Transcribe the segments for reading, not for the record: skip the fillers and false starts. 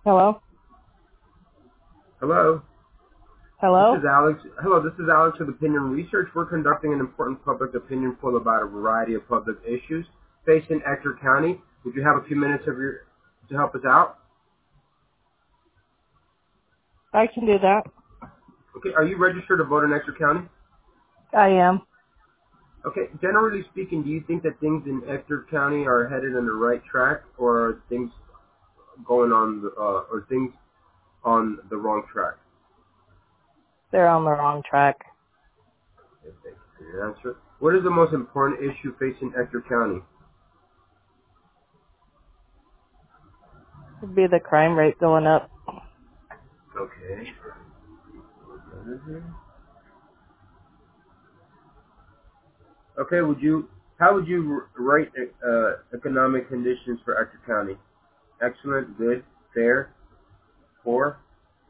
Hello? Hello, this Hello? is Alex. Hello, this is Alex with Opinion Research. We're conducting an important public opinion poll about a variety of public issues facing Ector County. Would you have a few minutes to help us out? I can do that. Okay, are you registered to vote in Ector County? I am. Okay, generally speaking, do you think that things in Ector County are headed on the right track, or are things or things on the wrong track? They're on the wrong track. Okay, thank you for your answer. What is the most important issue facing Ector County? It'd be the crime rate going up. Okay. Okay, how would you rate economic conditions for Ector County? Excellent, good, fair, poor?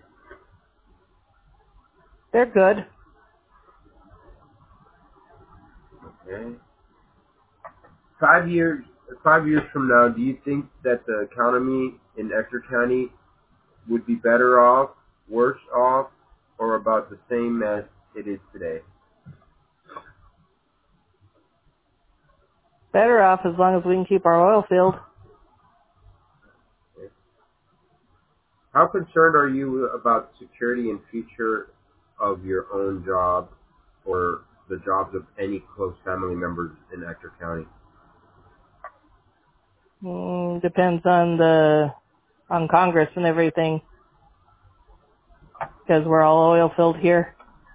They're good. Okay. 5 years, 5 years from now, do you think that the economy in Ector County would be better off, worse off, or about the same as it is today? Better off as long as we can keep our oil field. Okay. How concerned are you about security and future of your own job or the jobs of any close family members in Ector County? Depends on Congress and everything. Because we're all oil filled here.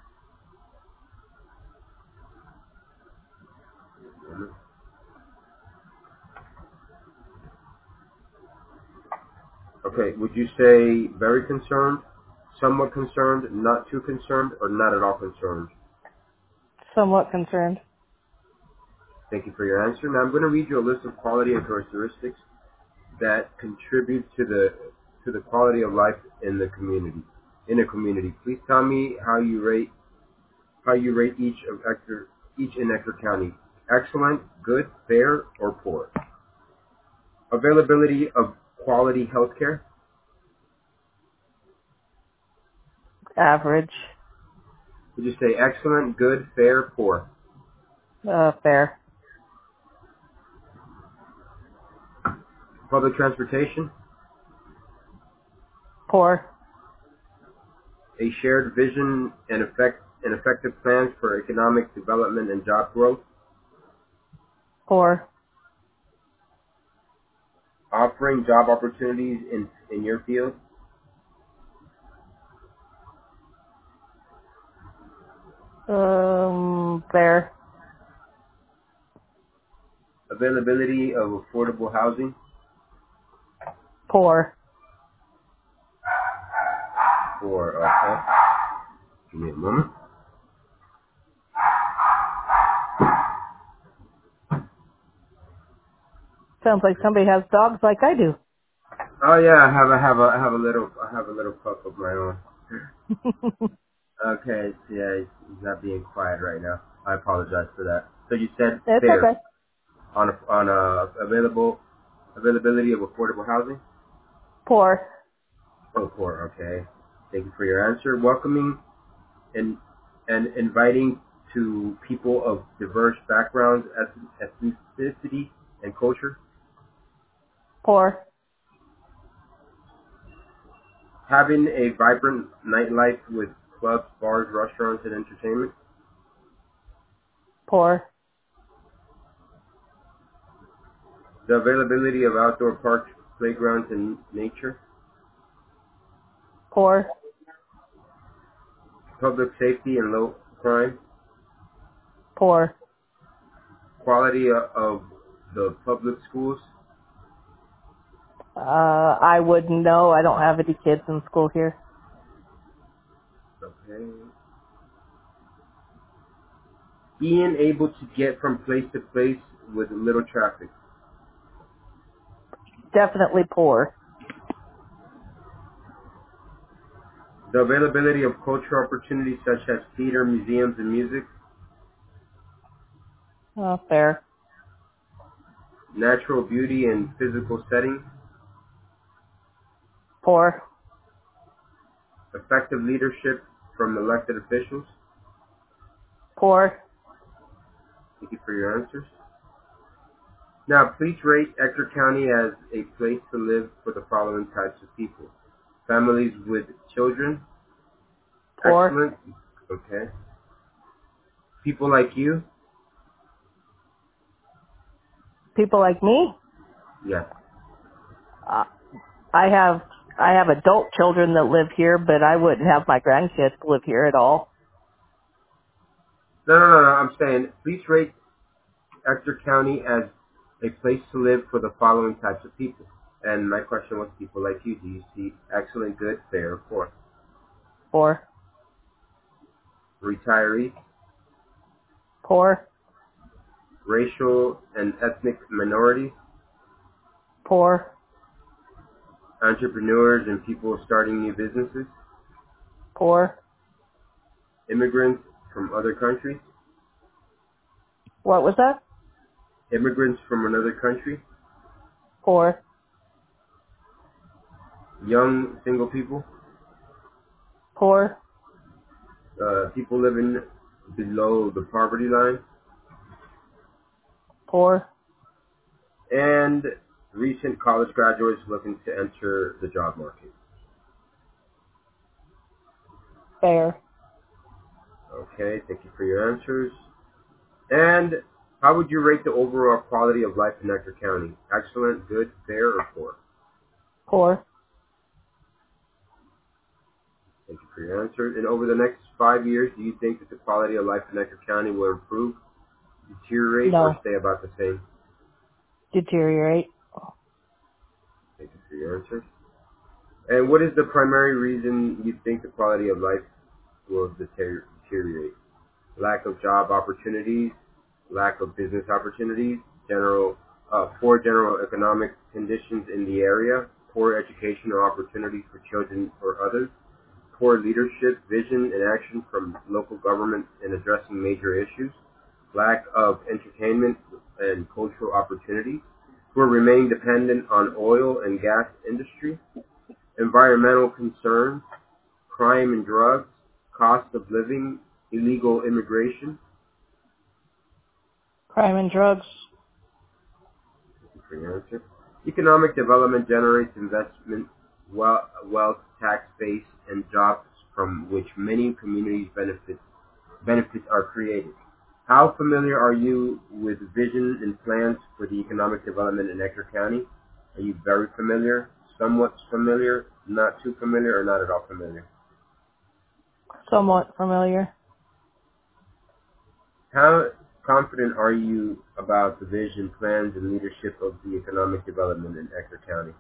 Okay, would you say very concerned, somewhat concerned, not too concerned, or not at all concerned? Somewhat concerned. Thank you for your answer. Now I'm going to read you a list of quality and characteristics that contribute to the quality of life in the community. In a community, please tell me how you rate each in Ector County. Excellent, good, fair, or poor. Availability of quality health care. Average. Would you say excellent, good, fair, poor? Fair. Public transportation. Poor. A shared vision and effective plans for economic development and job growth. Poor. Offering job opportunities in your field. Fair. Availability of affordable housing. Poor. Okay. Give me a moment. Sounds like somebody has dogs like I do. Oh yeah, I have a little pup of my own. Okay, yeah, he's not being quiet right now. I apologize for that. So you said It's fair okay. on availability of affordable housing. Poor. Oh, poor. Okay. Thank you for your answer. Welcoming and inviting to people of diverse backgrounds, ethnicity, and culture. Poor. Having a vibrant nightlife with clubs, bars, restaurants, and entertainment. Poor. The availability of outdoor parks, playgrounds, and nature. Poor. Public safety and low crime. Poor. Quality of the public schools. I wouldn't know. I don't have any kids in school here. Okay. Being able to get from place to place with little traffic. Definitely poor. The availability of cultural opportunities such as theater, museums, and music. Fair. Natural beauty and physical settings. Poor. Effective leadership from elected officials? Poor. Thank you for your answers. Now, please rate Ector County as a place to live for the following types of people. Families with children? Poor. Excellent. Okay. People like you? People like me? Yes. Uh, I have adult children that live here, but I wouldn't have my grandkids live here at all. No. I'm saying, please rate Ector County as a place to live for the following types of people. And my question was people like you. Do you see excellent, good, fair, or poor? Poor. Retirees? Poor. Racial and ethnic minorities? Poor. Entrepreneurs and people starting new businesses? Poor. Immigrants from other countries? What was that? Immigrants from another country? Poor. Young single people? Poor. People living below the poverty line? Poor. And recent college graduates looking to enter the job market. Fair. Okay, thank you for your answers. And how would you rate the overall quality of life in Ector County? Excellent, good, fair, or poor? Poor. Thank you for your answer. And over the next 5 years, do you think that the quality of life in Ector County will improve, deteriorate, or No. stay about the same? Deteriorate. Thank you for your answer. And what is the primary reason you think the quality of life will deteriorate? Lack of job opportunities, lack of business opportunities, poor general economic conditions in the area, poor educational opportunities for children or others, poor leadership, vision, and action from local government in addressing major issues, lack of entertainment and cultural opportunities, will remain dependent on oil and gas industry, environmental concerns, crime and drugs, cost of living, illegal immigration. Crime and drugs. For your answer. Economic development generates investment, wealth, tax base, and jobs from which many communities benefits are created. How familiar are you with vision and plans for the economic development in Ector County? Are you very familiar, somewhat familiar, not too familiar, or not at all familiar? Somewhat familiar. How confident are you about the vision, plans, and leadership of the economic development in Ector County?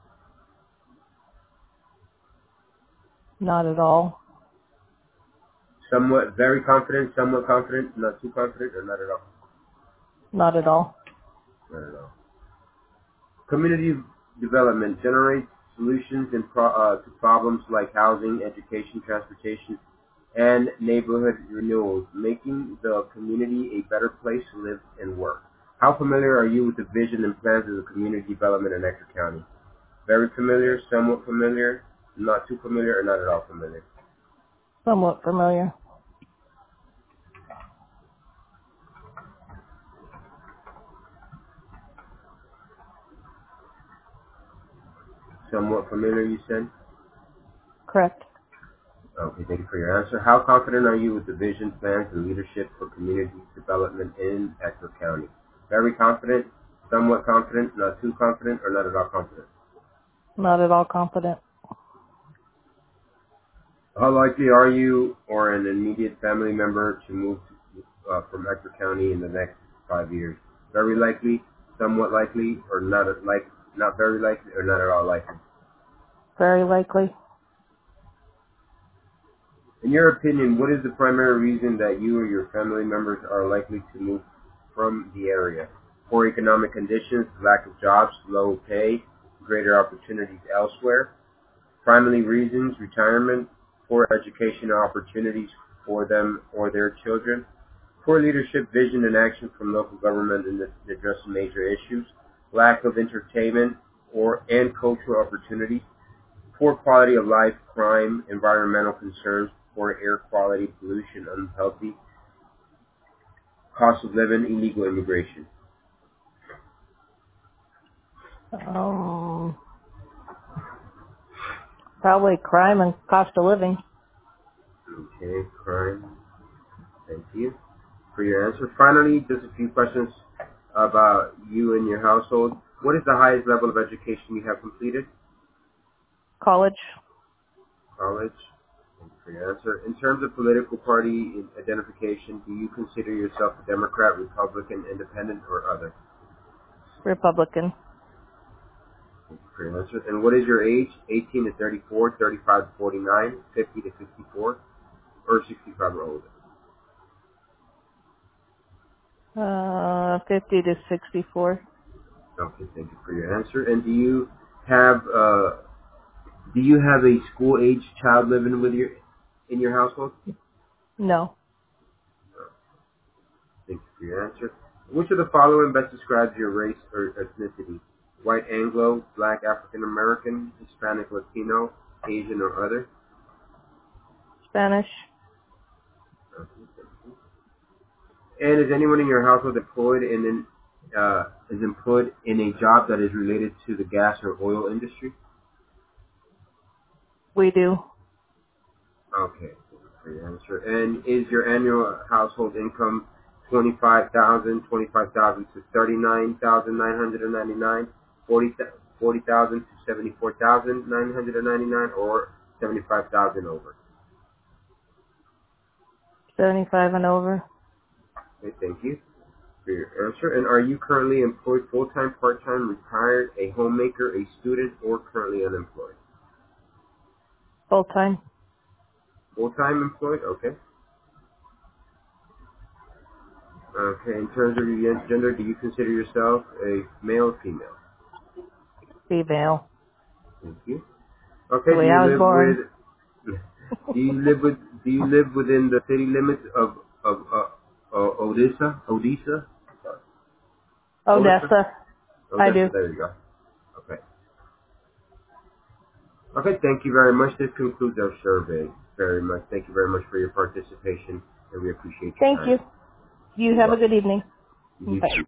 Not at all. Somewhat very confident, somewhat confident, not too confident, or not at all? Not at all. Not at all. Community development generates solutions to problems like housing, education, transportation, and neighborhood renewals, making the community a better place to live and work. How familiar are you with the vision and plans of the community development in Ector County? Very familiar, somewhat familiar, not too familiar, or not at all familiar? Somewhat familiar. Somewhat familiar, you said? Correct. Okay, thank you for your answer. How confident are you with the vision, plans, and leadership for community development in Ector County? Very confident, somewhat confident, not too confident, or not at all confident? Not at all confident. How likely are you or an immediate family member to move from Ector County in the next 5 years? Very likely, somewhat likely, or not very likely, or not at all likely? Very likely. In your opinion, what is the primary reason that you or your family members are likely to move from the area? Poor economic conditions, lack of jobs, low pay, greater opportunities elsewhere. Primary reasons: retirement, poor educational opportunities for them or their children, poor leadership, vision, and action from local government in addressing major issues, lack of entertainment and cultural opportunities, poor quality of life, crime, environmental concerns, poor air quality, pollution, unhealthy, cost of living, illegal immigration. Probably crime and cost of living. Okay, crime. Thank you for your answer. Finally, just a few questions about you and your household. What is the highest level of education you have completed? College. College. Thank you for your answer. In terms of political party identification, do you consider yourself a Democrat, Republican, Independent, or other? Republican. Thank you for your answer. And what is your age? 18 to 34, 35 to 49, 50 to 54, or 65 or older? 50 to 64. Okay, thank you for your answer. And do you have a school age child living in your household? No. Thank you for your answer. Which of the following best describes your race or ethnicity? White Anglo, Black African American, Hispanic Latino, Asian or other? Spanish. Okay, thank you. And is anyone in your household employed in a job that is related to the gas or oil industry? We do. Okay, thank you for your answer. And is your annual household income 25,000 to 39,999, 40,000 to 74,999, or 75,000 over? 75 and over. Okay, thank you for your answer. And are you currently employed full-time, part-time, retired, a homemaker, a student, or currently unemployed? Full time. Full-time employed? Okay. Okay, in terms of your gender, do you consider yourself a male or female? Female. Thank you. Okay, The way I was born. do you live within the city limits of Odessa? Odessa? Sorry. Odessa. I do. Odessa, there you go. Okay. Okay, thank you very much. This concludes our survey. Very much. Thank you very much for your participation, and we appreciate your Thank time. you. You have a good evening. You Bye. too.